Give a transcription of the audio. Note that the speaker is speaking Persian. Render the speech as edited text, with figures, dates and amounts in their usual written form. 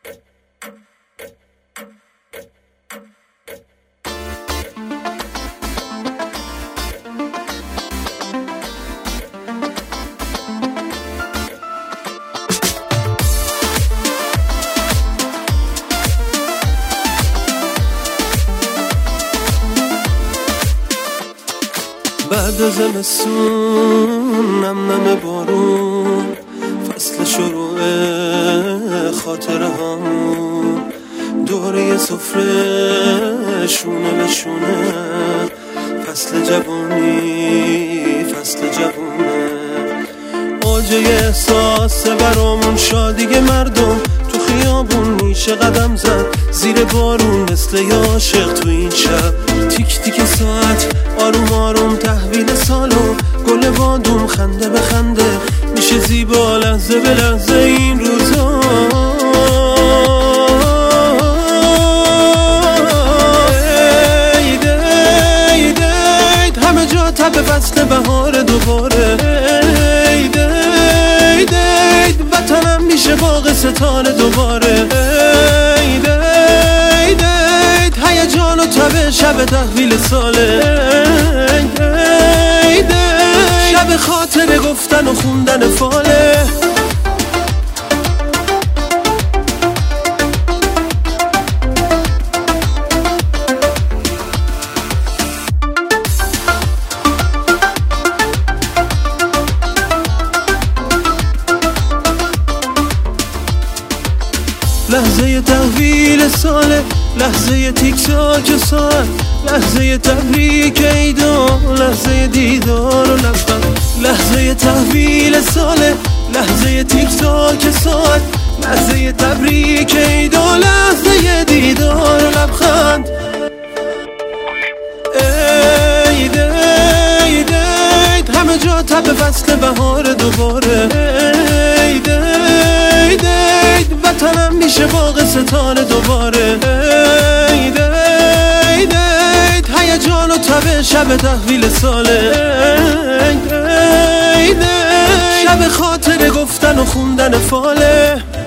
بعد زمستون نم بارون، فصل شروع خاطره هامون، دوره سفره شونه به شونه، فصل جوونی فصل جوونه، اوج احساس برامون شادی مردم تو خیابون میشه قدم زد زیر بارون مثل یه عاشق تو این شب، تیک تیک ساعت آروم آروم تحویل سالو، گل بادوم خنده به خنده میشه زیبا لحظه به لحظه این روزا. عید عید عید همه جا تب فصل بهار دوباره، عید عید عید وطنم میشه باغ ستاره دوباره، عید عید عید هیجان و تب شب تحویل ساله، عید عید شب خاطره گفتن و خوندن فاله. لحظه تحویل ساله، لحظه تیک تاک ساعت، لحظه تبریک عیدا، لحظه دیدار و لبخند، لحظه تحویل ساله، لحظه تیک تاک ساعت، لحظه تبریک عیدا، لحظه دیدار و لبخند. عید عید عید همه جا تب فصل بهار دوباره، عید عید عید وطنم میشه باغ ستاره دوباره، عید عید عید هیجان و تب شب تحویل ساله، عید عید شب خاطره گفتن و خوندن فاله.